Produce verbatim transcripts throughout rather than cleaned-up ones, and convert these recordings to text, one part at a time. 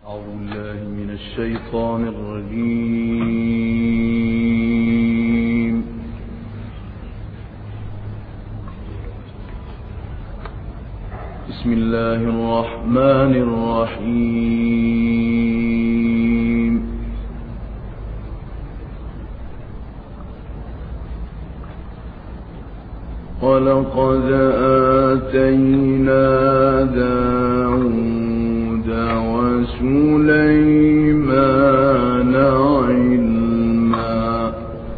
أعوذ بالله من الشيطان الرجيم. بسم الله الرحمن الرحيم. ولقد آتينا داود وسليمان علما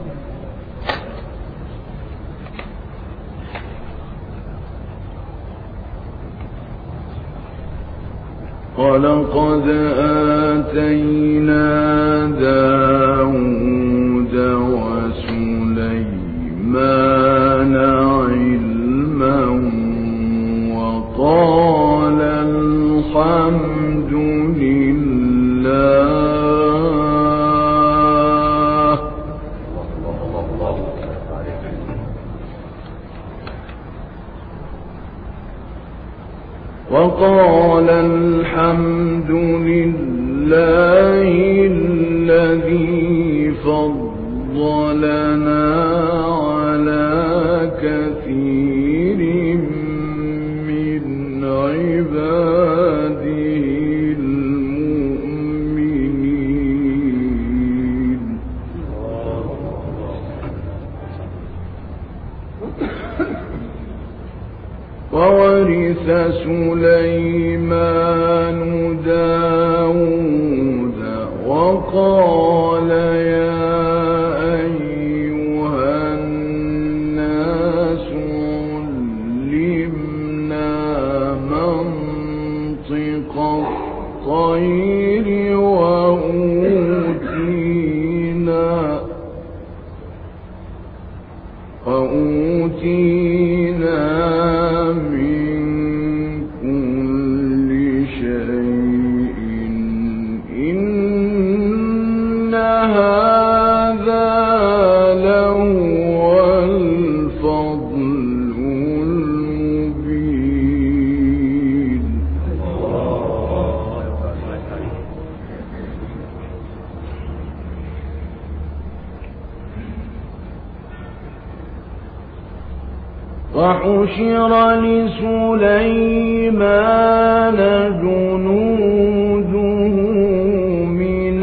ولقد آتينا داود وسليمان علما وقال الحمد لله وقال الحمد لله الذي فضلنا على كثير من عباده المؤمنين. وورث سليمان داود وقال يا أيها الناس علمنا منطق الطير وأوتينا وأوتينا وحشر لسليمان جنوده من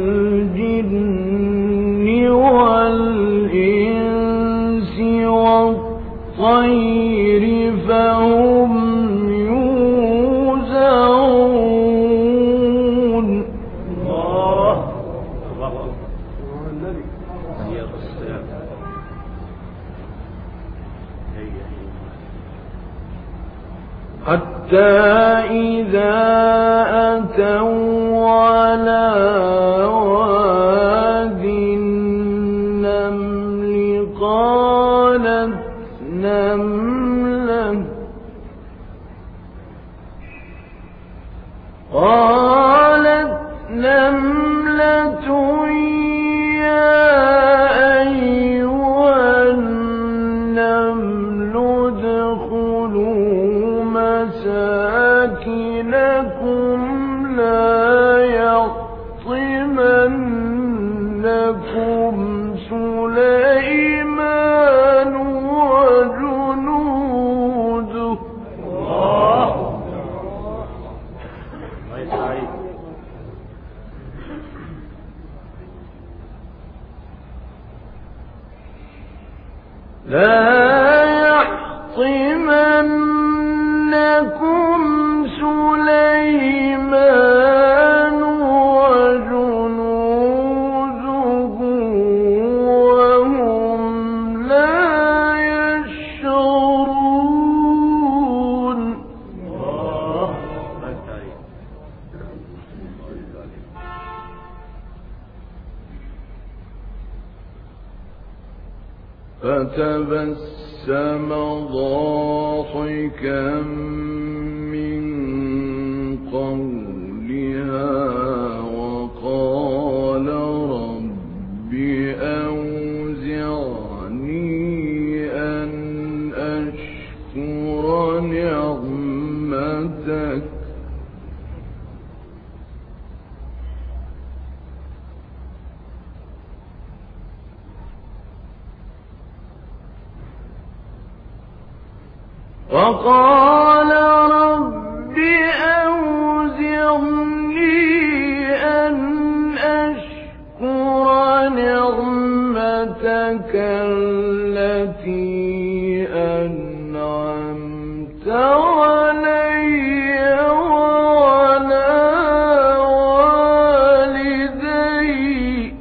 الجن والإنس والطير فهم يوزعون. الله حتى إذا أتوا على واد النمل قالت نملة قالت نملة يا أيها النمل ادخلوا مساكنكم لا يحطمنكم سليمان وجنوده. لا يحطمنكم سليمان وجنوده وهم لا يشعرون. فتبسم ضاحكا من قولها وقال رب أوزعني أن أشكر نعمتك وقال رب أوزعني أن أشكر نعمتك التي أنعمت علي وعلى والدي.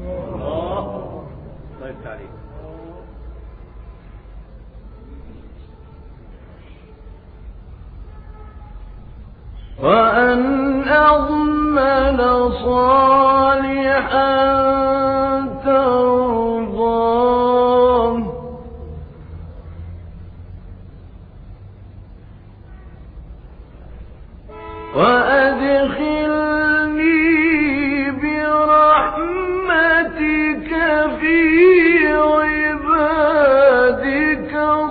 وأن أعمل صالحا ترضاه وأدخلني برحمتك في عبادك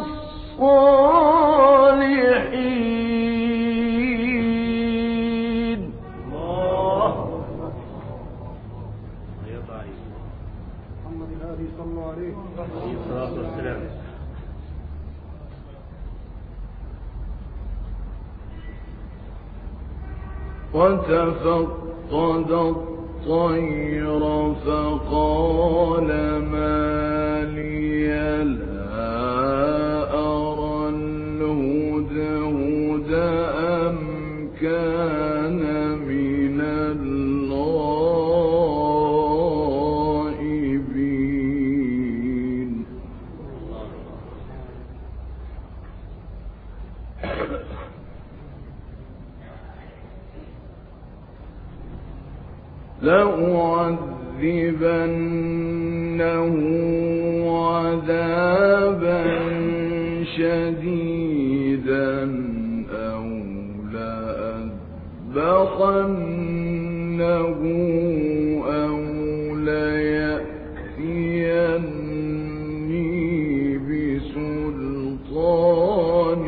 الصالحين. محمد الهادي صلى الله عليه الصلاة والسلام. وتفقد الطير فقال ما لي لا أرى الهدهد أم كان من الغائبين. لأعذبنه عذابا شديدا أو لأذبحنه أو ليأتيني بسلطان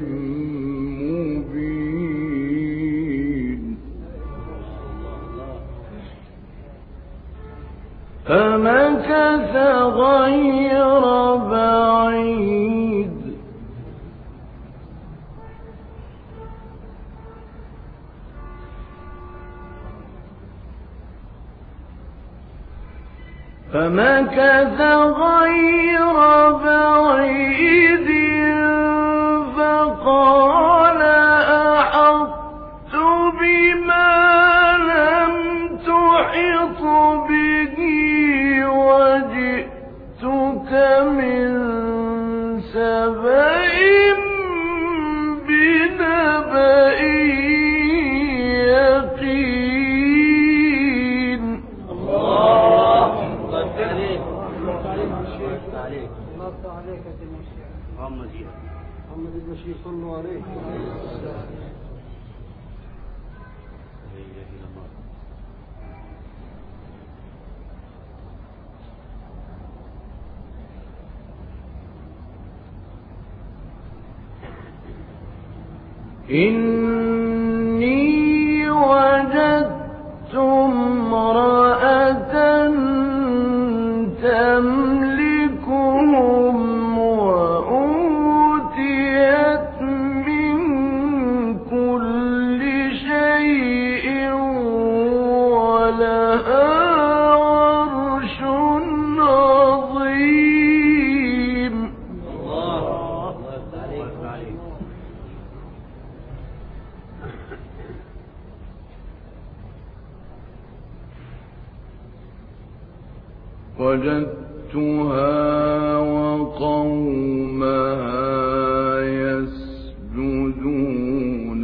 مبين. فمكث غير بعيد فمكث غير بعيد فقال أحطت بما لم تحط به وجئتك من سبأ بنبأ يقين. الله عليك الله عليك يا المشير محمد البشير صلوا عليه. إني وجدت امرأة تملكهم وأوتيت من كل شيء ولها عرش عظيم. الله عليك. وجدتها وقومها يسجدون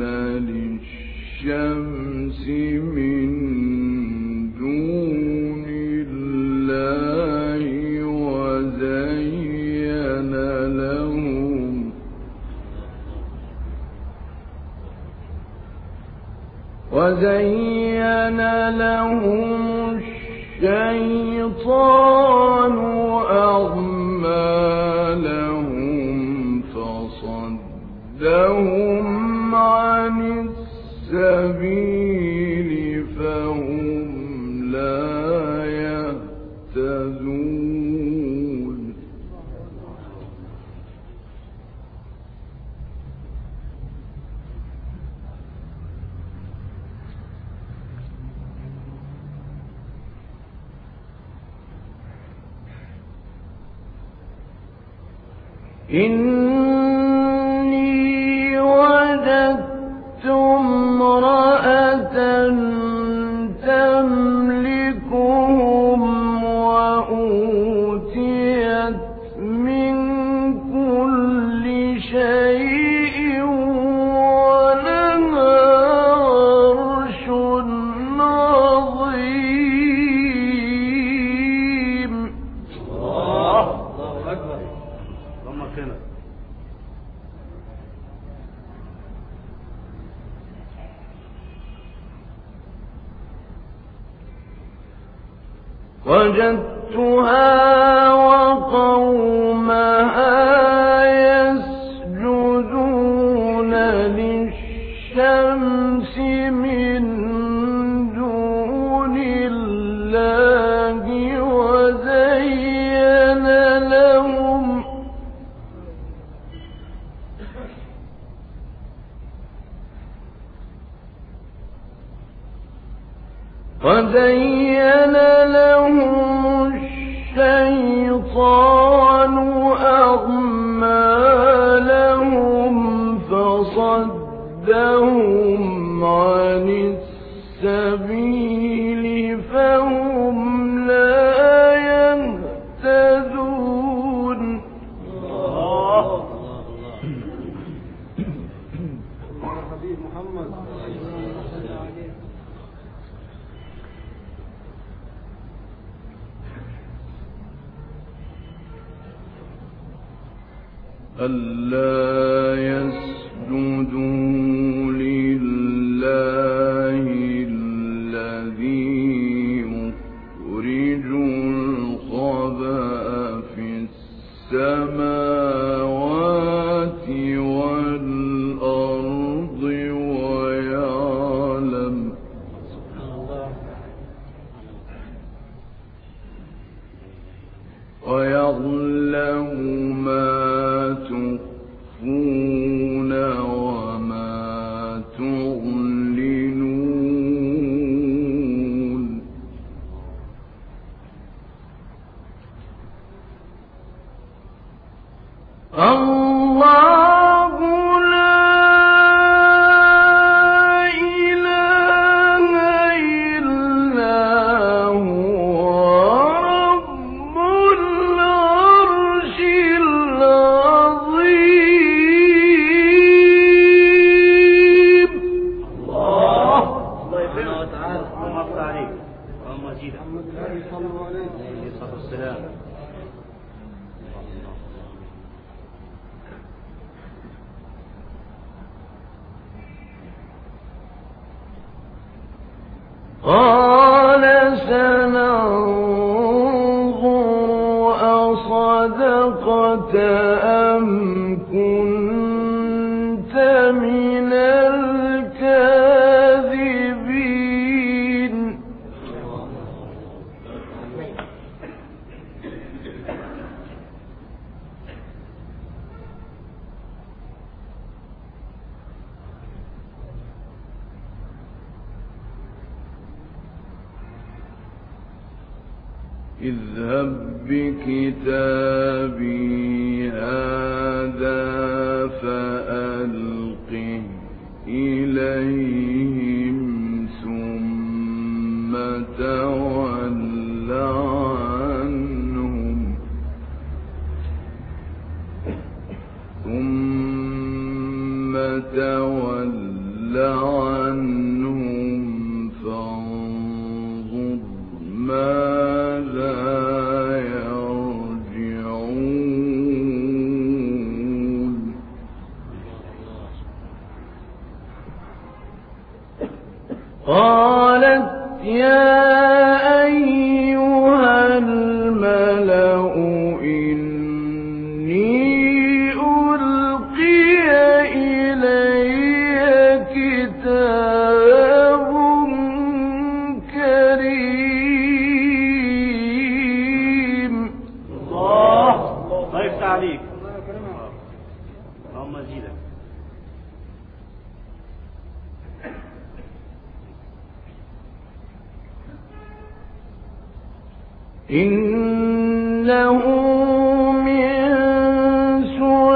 للشمس من دون الله وزين لهم وزين لهم الشيطان أعمالهم فصدهم عن السبيل فهم لا يهتدون. إني وجدت امرأة تملكهم وأوتيت من كل شيء ولها عرش عظيم. الله أكبر. اللهم كنا وجدتها وقومها يسجدون للشمس من دون الله وزين لهم وزين لهم الشيطان أعمالهم فصدهم عن السبيل فهم لا يهتدون. الله حبيب محمد. ألا يسجدوا لله الذي يخرج الخبأ في السماوات والأرض ويعلم ويعلم ما تخفون وما تعلنون. الله لا إله إلا هو رب العرش العظيم. الله الله يبارك وتعالى. اللهم اغفر عليك. اللهم زيدك. محمد صلى الله عليه الصلاة والسلام. قال سننظر أصدقت أم كنت من الكاذبين. اذهب بكتابي هذا فألقه إليهم ثم تول عنهم ثم تول عنهم فانظر ماذا يرجعون. قالت يا أيها الملأ إني ألقي إلي كتاب كريم. الله الله يفتح عليك. اللهم زيدك. إنه من سليمان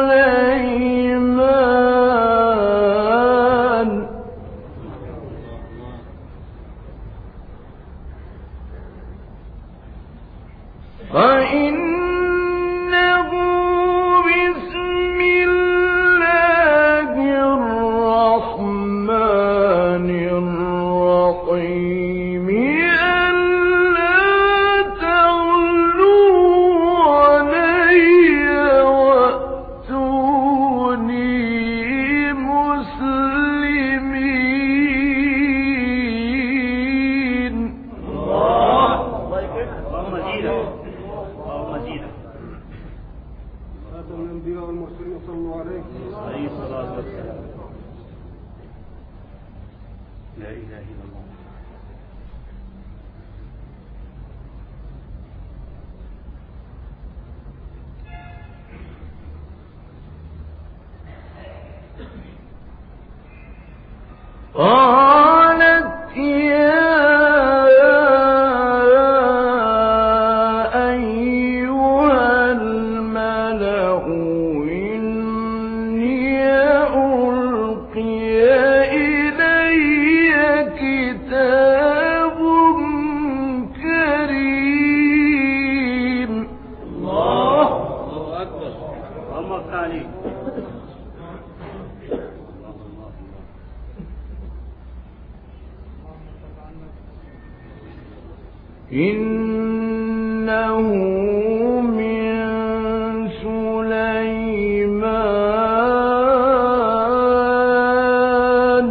لا إله إلا الله. قالت يا أيها الملأ إني ألقي إلي كتاب كريم. الله أكبر. اللهم افتح عليك. إنه من سليمان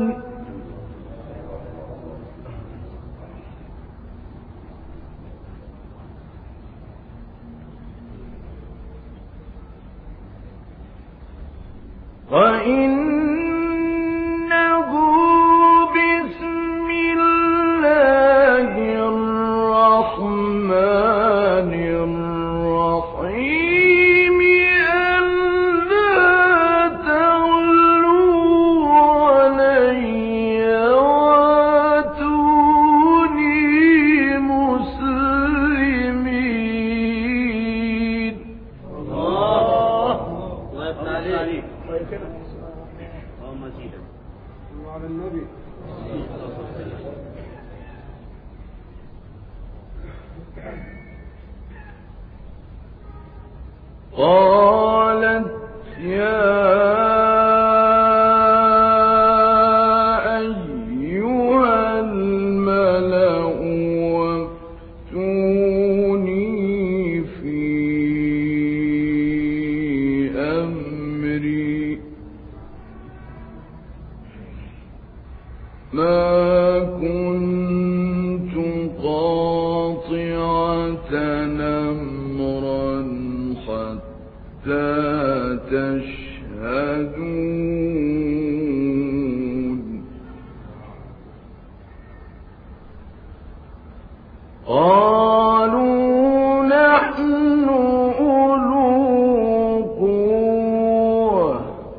وإنه بسم الله الرحمن الرحيم ألا تعلوا علي وأتوني مسلمين. الله الله عليك. اللهم زيدك. وعلى النبي. قالت يا أيها الملأ وافتوني في أمري ما كنت قاطعة أمرا حتى تشهدون. قالوا نحن أولو قوة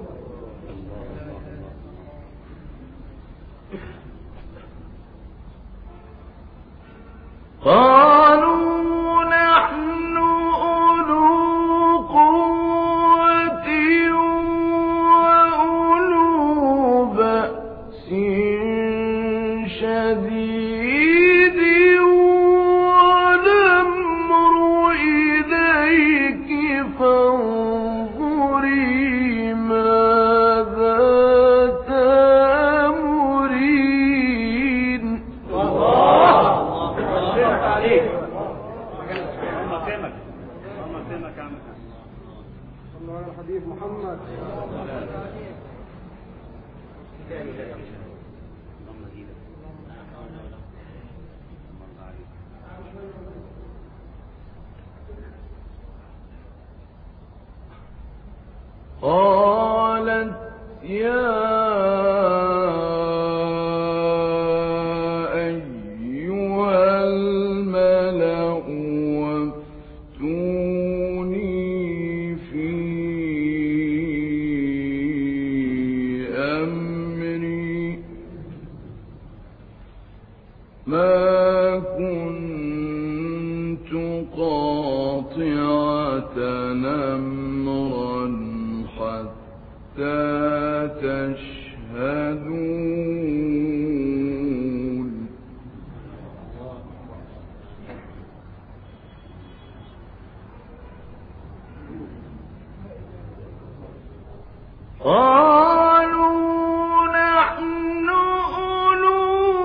قالوا نحن أولو قوة وأولو بأس شديد والأمر إليك فانظري ماذا تأمرين. صلوا على الحبيب محمد. اللهم زيدك. قالت يا أيها الملأ وافتوني في أمري ما كنت قاطعة أمرا حتى تشهدون. قالوا نحن أولو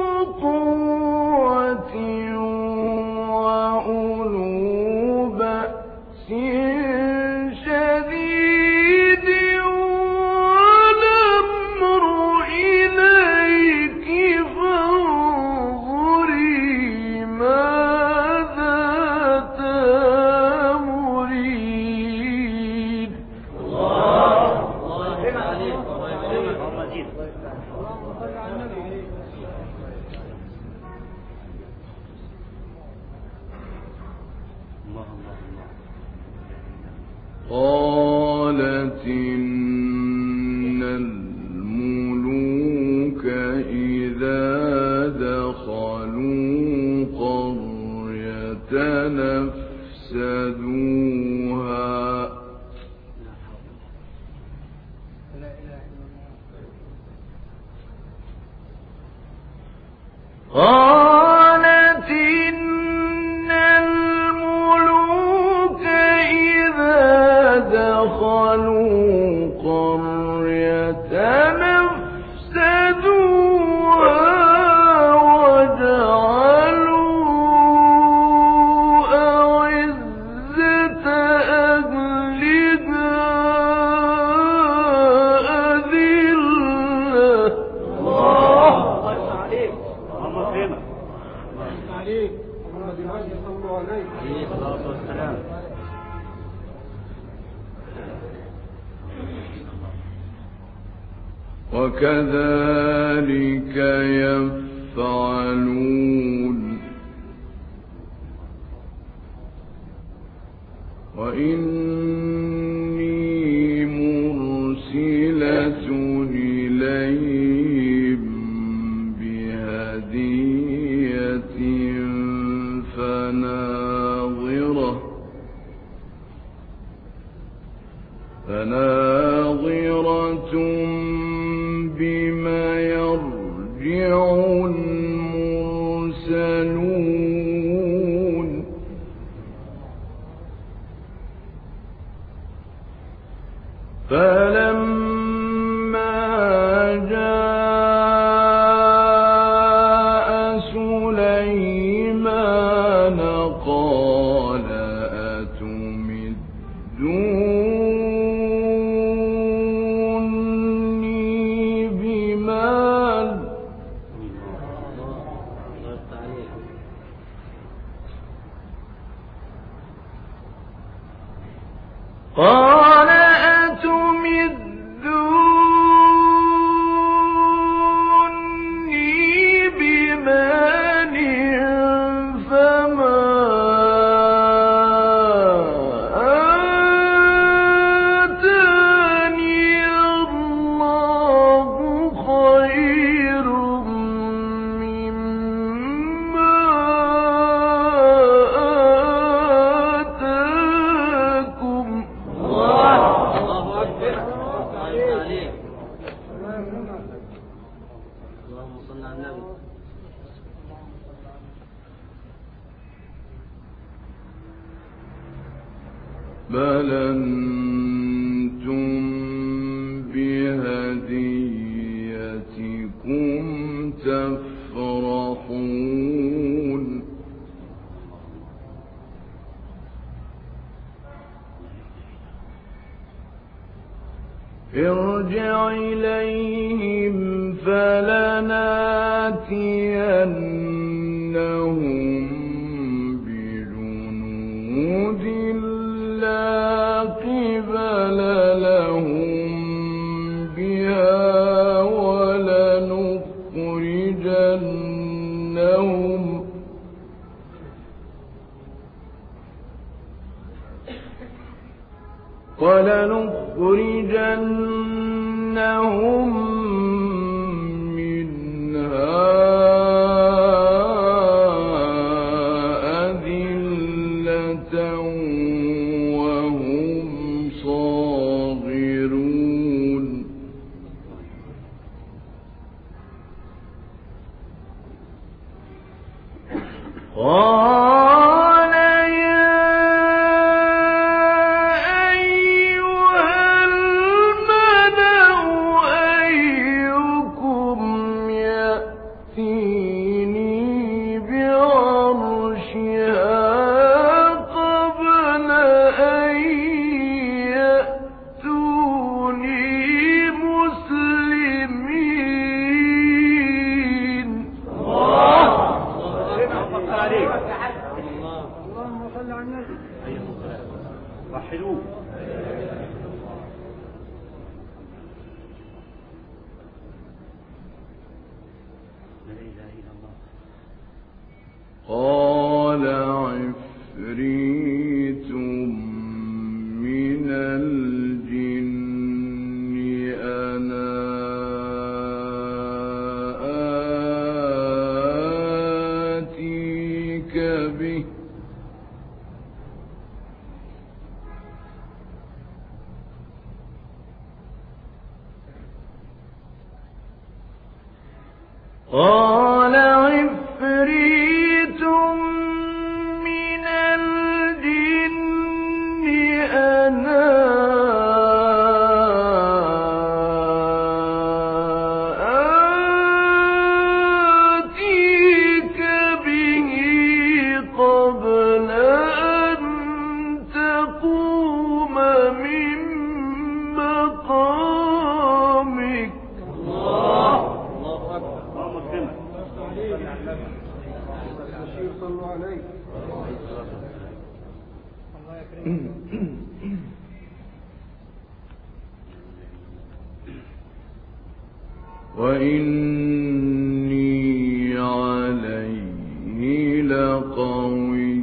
قوة وأولو بأس شديد والأمر إليك فانظري ماذا تأمرين. اللهم زيدك. قالت إن الملوك إذا دخلوا قرية نفسدوها قالت إن الملوك إذا دخلوا قرية نفسدوها وجعلوا أعزة أهلها أذلة. عليك محمد الهادي صلى الله عليه عليه الصلاة والسلام. وكذلك يفعلون وإني مرسلة إليهم بهدية فناظرة فناظرة بما يرجع المرسلون فلما جاء سليمان قال أتمدوني بمال قال أتمدوني بمال فما آتاني الله خير مما آتاكم. الله أكبر. عليك. اللهم صل على النبي. بل أنتم بهديتكم تفرحون ارجع إليهم فلناتينهم بجنود لا قبل لهم بها ولنخرجنهم ولنخرجنهم منها أذلة وهم صاغرون قال يا أيها الملأ أيكم يأتيني بعرشها قبل أن يأتوني مسلمين. اللهم صل على النبي. وحدوه. لا إله إلا الله. قال عفريت من قال عفريت من الجن أنا آتيك به قبل أن تقوم من مقامك. صلوا عليه. وإني عليه لقوي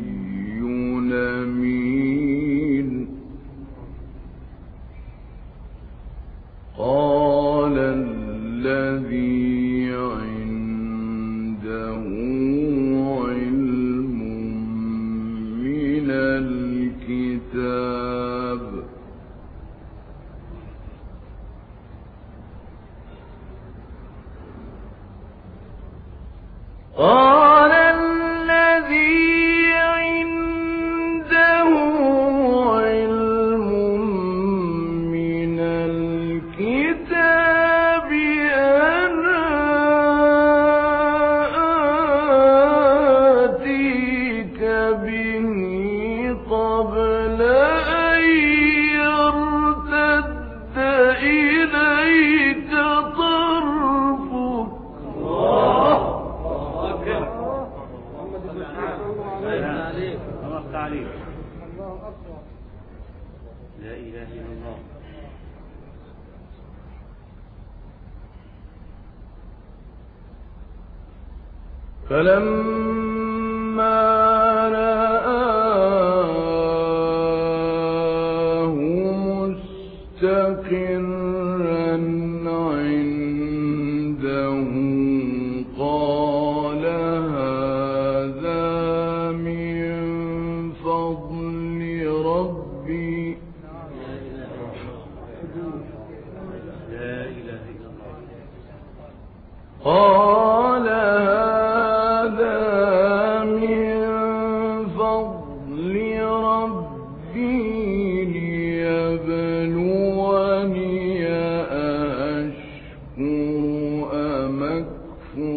أمين. قال الذي عنده علم من الكتاب قال الذي عنده علم من الكتاب أنا آتيك به قبل أن يرتد إليك طرفك. لا إله إلا الله. فلما رآه مستقرا عنده قال هذا من فضل ربي. لا إله إلا الله. قال هذا من فضل ربي ليبلوني أأشكر أم أكفر.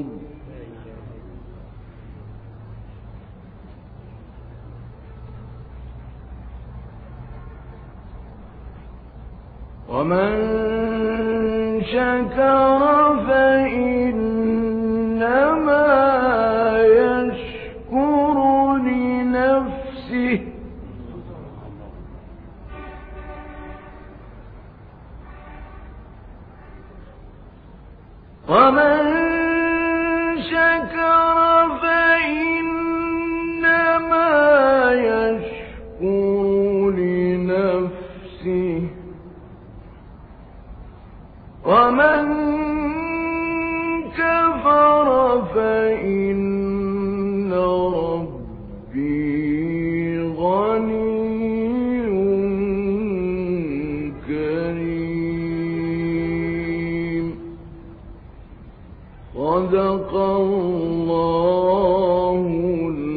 ومن شكر فإنما يشكر لنفسه ومن شكر فإنما يشكر لنفسه ومن كفر فإن ربي غني كريم. صدق الله